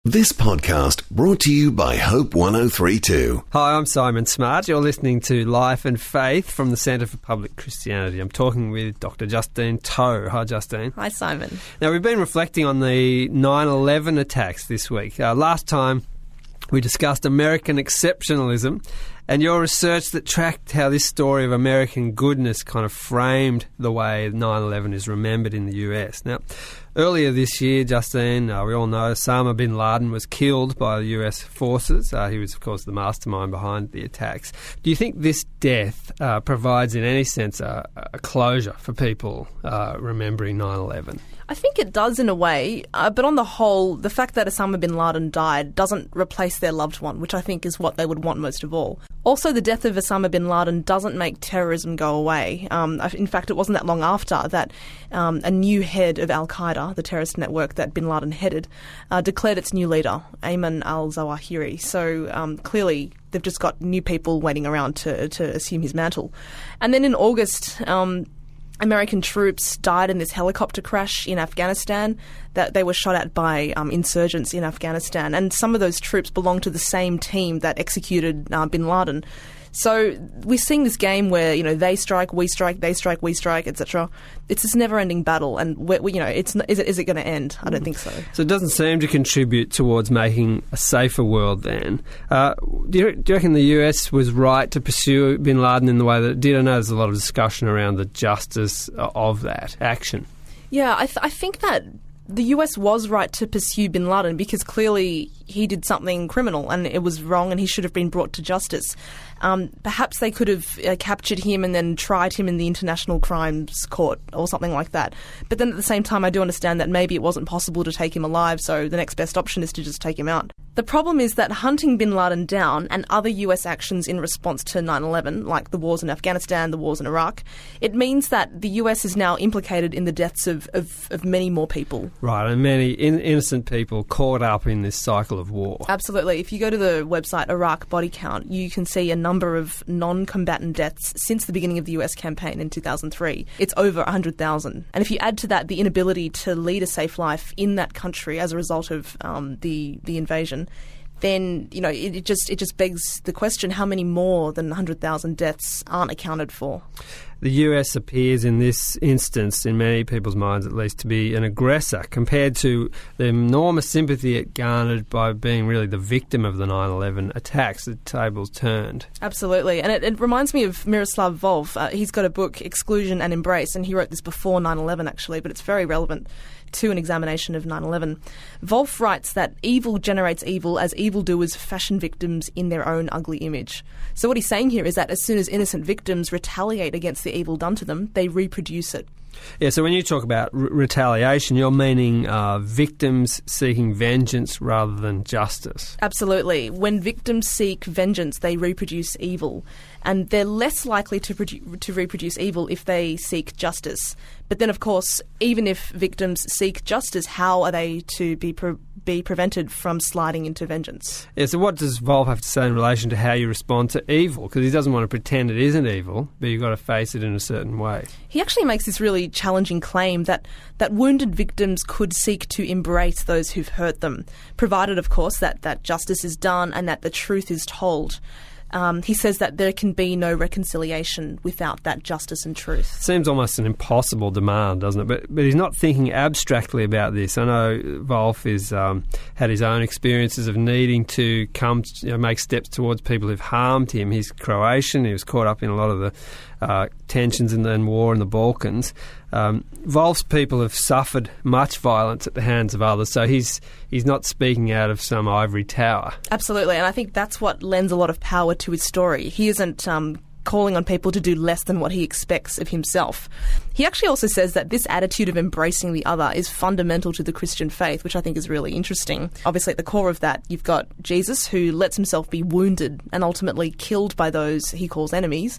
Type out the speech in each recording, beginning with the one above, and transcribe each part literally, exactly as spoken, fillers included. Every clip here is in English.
This podcast brought to you by Hope one oh three point two. Hi, I'm Simon Smart. You're listening to Life and Faith from the Centre for Public Christianity. I'm talking with Doctor Justine To. Hi, Justine. Hi, Simon. Now, we've been reflecting on the nine eleven attacks this week. Uh, last time, we discussed American exceptionalism and your research that tracked how this story of American goodness kind of framed the way nine eleven is remembered in the U S. Now, earlier this year, Justine, uh, we all know Osama bin Laden was killed by the U S forces. Uh, he was, of course, the mastermind behind the attacks. Do you think this death uh, provides, in any sense, a, a closure for people uh, remembering nine eleven? I think it does in a way, uh, but on the whole, the fact that Osama bin Laden died doesn't replace their loved one, which I think is what they would want most of all. Also, the death of Osama bin Laden doesn't make terrorism go away. Um, in fact, it wasn't that long after that um, a new head of Al-Qaeda, the terrorist network that bin Laden headed, uh, declared its new leader, Ayman al-Zawahiri. So um, clearly they've just got new people waiting around to, to assume his mantle. And then in August, Um, American troops died in this helicopter crash in Afghanistan that they were shot at by um, insurgents in Afghanistan. And some of those troops belonged to the same team that executed uh, bin Laden. So we're seeing this game where, you know, they strike, we strike, they strike, we strike, et cetera. It's this never-ending battle, and we're, we, you know, it's is it is it going to end? I don't think so. So it doesn't seem to contribute towards making a safer world. Then, uh, do, you, do you reckon the U S was right to pursue bin Laden in the way that it did? I know there's a lot of discussion around the justice of that action. Yeah, I, th- I think that the U S was right to pursue bin Laden because clearly he did something criminal and it was wrong and he should have been brought to justice. Um, perhaps they could have uh, captured him and then tried him in the International Crimes Court or something like that. But then at the same time, I do understand that maybe it wasn't possible to take him alive, so the next best option is to just take him out. The problem is that hunting bin Laden down and other U S actions in response to nine eleven, like the wars in Afghanistan, the wars in Iraq, it means that the U S is now implicated in the deaths of, of, of many more people. Right, and many in- innocent people caught up in this cycle of war. Absolutely. If you go to the website Iraq Body Count, you can see a number of non-combatant deaths since the beginning of the U S campaign in two thousand three. It's over one hundred thousand. And if you add to that the inability to lead a safe life in that country as a result of um, the, the invasion, then, you know, it, it just it just begs the question, how many more than one hundred thousand deaths aren't accounted for? The U S appears in this instance, in many people's minds at least, to be an aggressor compared to the enormous sympathy it garnered by being really the victim of the nine eleven attacks. The tables turned. Absolutely. And it, it reminds me of Miroslav Volf. Uh, he's got a book, Exclusion and Embrace, and he wrote this before nine eleven actually, but it's very relevant to an examination of nine eleven. Volf writes that evil generates evil as evildoers fashion victims in their own ugly image. So what he's saying here is that as soon as innocent victims retaliate against the evil done to them, they reproduce it. Yeah, so when you talk about r- retaliation, you're meaning uh, victims seeking vengeance rather than justice. Absolutely. When victims seek vengeance, they reproduce evil. And they're less likely to, produ- to reproduce evil if they seek justice. But then, of course, even if victims seek justice, how are they to be pre- be prevented from sliding into vengeance? Yeah, so what does Volf have to say in relation to how you respond to evil? Because he doesn't want to pretend it isn't evil, but you've got to face it in a certain way. He actually makes this really challenging claim that, that wounded victims could seek to embrace those who've hurt them, provided, of course, that, that justice is done and that the truth is told. Um, he says that there can be no reconciliation without that justice and truth. Seems almost an impossible demand, doesn't it? But but he's not thinking abstractly about this. I know Volf has um, had his own experiences of needing to come, to, you know, make steps towards people who've harmed him. He's Croatian. He was caught up in a lot of the uh, tensions and, and war in the Balkans. Um, Volf's people have suffered much violence at the hands of others, so he's he's not speaking out of some ivory tower. Absolutely, and I think that's what lends a lot of power to his story. He isn't um, calling on people to do less than what he expects of himself. He actually also says that this attitude of embracing the other is fundamental to the Christian faith, which I think is really interesting. Obviously, at the core of that, you've got Jesus, who lets himself be wounded and ultimately killed by those he calls enemies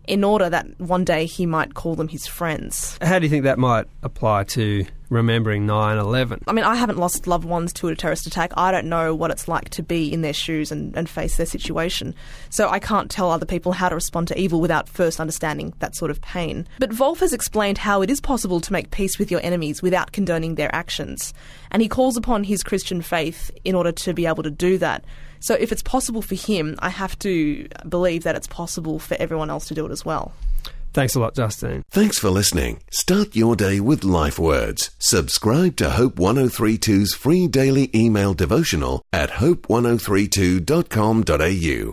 in order that one day he might call them his friends. How do you think that might apply to remembering nine eleven? I mean, I haven't lost loved ones to a terrorist attack. I don't know what it's like to be in their shoes and, and face their situation. So I can't tell other people how to respond to evil without first understanding that sort of pain. But Volf has explained how it is possible to make peace with your enemies without condoning their actions. And he calls upon his Christian faith in order to be able to do that. So if it's possible for him, I have to believe that it's possible for everyone else to do it as well. Thanks a lot, Justine. Thanks for listening. Start your day with Life Words. Subscribe to Hope one oh three two's free daily email devotional at hope ten thirty-two dot com dot a u.